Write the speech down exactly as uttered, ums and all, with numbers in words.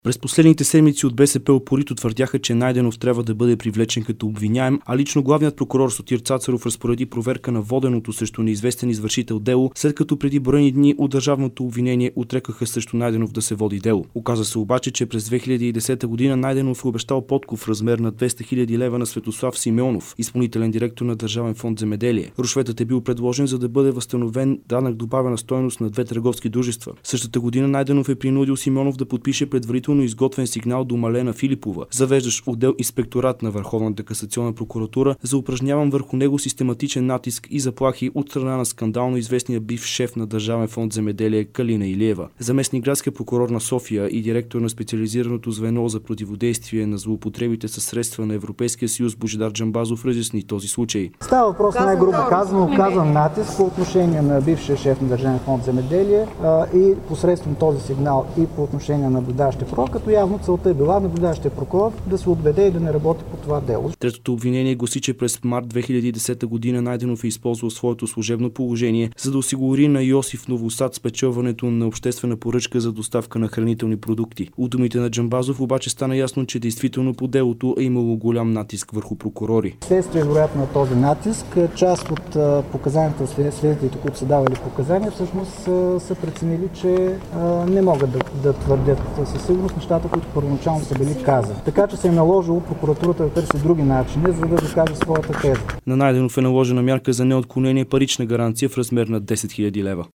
През последните седмици от БСП упорито твърдяха, че Найденов трябва да бъде привлечен като обвиняем, а лично главният прокурор Сотир Цацаров разпореди проверка на воденото срещу неизвестен извършител дело, след като преди броени дни от държавното обвинение отрекаха срещу Найденов да се води дело. Оказа се обаче, че през две хиляди и десета година Найденов е обещал подкуп в размер на двеста хиляди лева на Светослав Симеонов, изпълнителен директор на Държавен фонд Земеделие. Рушветът е бил предложен, за да бъде възстановен данък добавена стойност на две търговски дружества. Същата година Найденов е принудил Симеонов да подпише предварително изготвен сигнал до Малена Филипова, завеждащ отдел инспекторат на Върховната касационна прокуратура, за упражняван върху него систематичен натиск и заплахи от страна на скандално известния бивш шеф на Държавен фонд Земеделие Калина Илиева. Заместник градския прокурор на София и директор на специализираното звено за противодействие на злоупотребите със средства на Европейския съюз Божидар Джамбазов разясни този случай. Става въпрос най-грубо казано, оказан натиск по отношение на бившия шеф на Държавен фонд Земеделие а, и посредством този сигнал и по отношение на наблюдаващия прокурор, като явно целта е била наблюдаващия прокурор да се отведе и да не работи по това дело. Третото обвинение гласи, че през март две хиляди и десета година Найденов е използвал своето служебно положение, за да осигури на Йосиф Новосад спечелването на обществена поръчка за доставка на хранителни продукти. От думите на Джамбазов обаче стана ясно, че действително по делото е имало голям натиск върху прокурори. Следствие вероятно на този натиск, част от показанията, следователите, които са давали показания, всъщност са преценили, че не могат да, да твърдят със сигурност нещата, които първоначално са били казани. Така че се е наложило прокуратурата да търси други начини, за да докаже своята теза. На Найденов е наложена мярка за неотклонение парична гаранция в размер на десет хиляди лева.